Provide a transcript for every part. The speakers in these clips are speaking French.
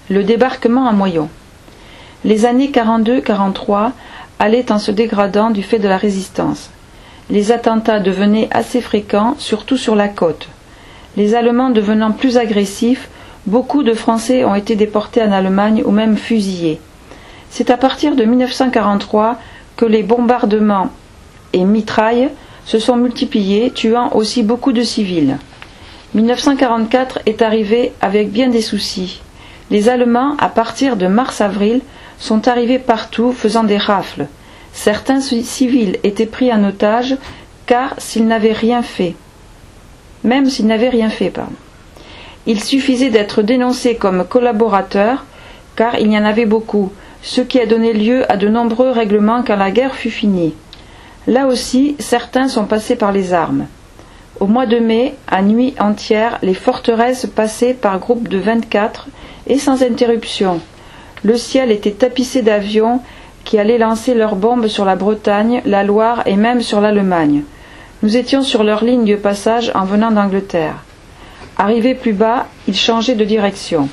Le débarquement à Moyon. Les années 42-43 allaient en se dégradant du fait de la résistance. Les attentats devenaient assez fréquents, surtout sur la côte. Les Allemands devenant plus agressifs, beaucoup de Français ont été déportés en Allemagne ou même fusillés. C'est à partir de 1943 que les bombardements et mitrailles se sont multipliés, tuant aussi beaucoup de civils. 1944 est arrivé avec bien des soucis. Les Allemands, à partir de mars-avril, sont arrivés partout faisant des rafles. Certains civils étaient pris en otage car s'ils n'avaient rien fait. Même s'ils n'avaient rien fait, pardon. Il suffisait d'être dénoncé comme collaborateur car il y en avait beaucoup, ce qui a donné lieu à de nombreux règlements quand la guerre fut finie. Là aussi, certains sont passés par les armes. Au mois de mai, à nuit entière, les forteresses passaient par groupes de 24 et sans interruption. Le ciel était tapissé d'avions qui allaient lancer leurs bombes sur la Bretagne, la Loire et même sur l'Allemagne. Nous étions sur leur ligne de passage en venant d'Angleterre. Arrivés plus bas, ils changeaient de direction.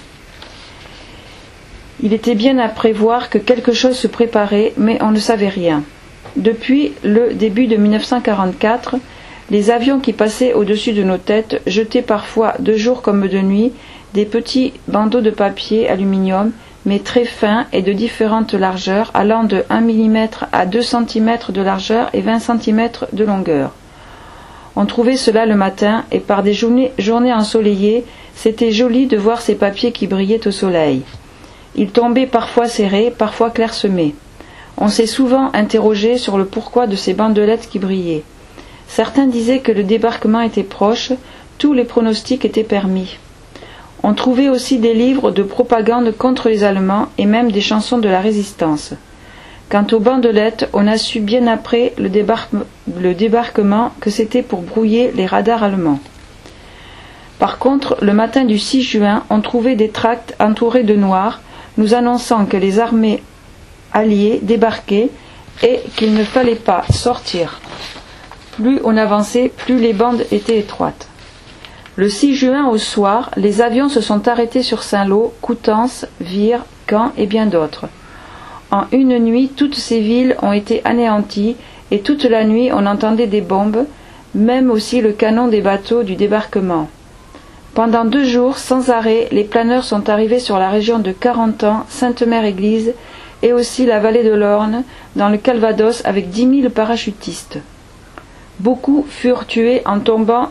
Il était bien à prévoir que quelque chose se préparait, mais on ne savait rien. Depuis le début de 1944, les avions qui passaient au-dessus de nos têtes jetaient parfois de jour comme de nuit des petits bandeaux de papier aluminium, mais très fins et de différentes largeurs, allant de 1 mm à 2 cm de largeur et 20 cm de longueur. On trouvait cela le matin, et par des journées ensoleillées, c'était joli de voir ces papiers qui brillaient au soleil. Ils tombaient parfois serrés, parfois clairsemés. On s'est souvent interrogé sur le pourquoi de ces bandelettes qui brillaient. Certains disaient que le débarquement était proche, tous les pronostics étaient permis. On trouvait aussi des livres de propagande contre les Allemands et même des chansons de la résistance. Quant aux bandelettes, on a su bien après le débarquement que c'était pour brouiller les radars allemands. Par contre, le matin du 6 juin, on trouvait des tracts entourés de noir, nous annonçant que les armées alliées débarquaient et qu'il ne fallait pas sortir. Plus on avançait, plus les bandes étaient étroites. Le 6 juin au soir, les avions se sont arrêtés sur Saint-Lô, Coutances, Vire, Caen et bien d'autres. En une nuit, toutes ces villes ont été anéanties et toute la nuit on entendait des bombes, même aussi le canon des bateaux du débarquement. Pendant 2 jours, sans arrêt, les planeurs sont arrivés sur la région de Carentan, Sainte-Mère-Église et aussi la vallée de l'Orne, dans le Calvados, avec 10 000 parachutistes. Beaucoup furent tués en tombant,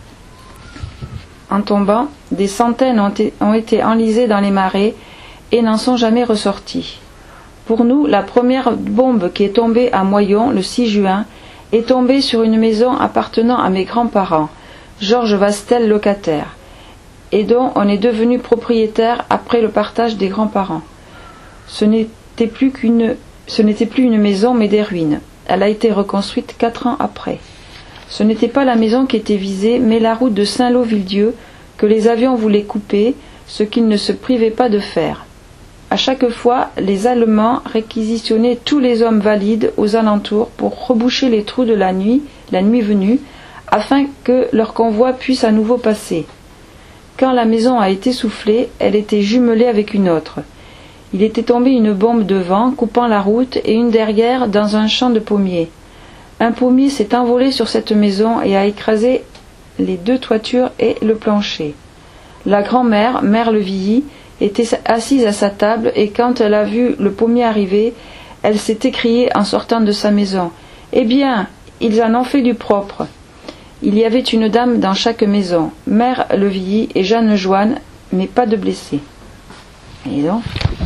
des centaines ont été enlisés dans les marais et n'en sont jamais ressortis. Pour nous, la première bombe qui est tombée à Moyon le 6 juin est tombée sur une maison appartenant à mes grands-parents, Georges Vastel locataire, et dont on est devenu propriétaire après le partage des grands-parents. Ce n'était plus une maison mais des ruines. Elle a été reconstruite 4 ans après. Ce n'était pas la maison qui était visée, mais la route de Saint-Lô-Villedieu que les avions voulaient couper, ce qu'ils ne se privaient pas de faire. À chaque fois, les Allemands réquisitionnaient tous les hommes valides aux alentours pour reboucher les trous de la nuit venue, afin que leur convoi puisse à nouveau passer. Quand la maison a été soufflée, elle était jumelée avec une autre. Il était tombé une bombe devant, coupant la route, et une derrière dans un champ de pommiers. Un pommier s'est envolé sur cette maison et a écrasé les 2 toitures et le plancher. La grand-mère, Mère Levilly, était assise à sa table et quand elle a vu le pommier arriver, elle s'est écriée en sortant de sa maison. « Eh bien, ils en ont fait du propre !» Il y avait une dame dans chaque maison, Mère Levilly et Jeanne Joanne, mais pas de blessés. Et donc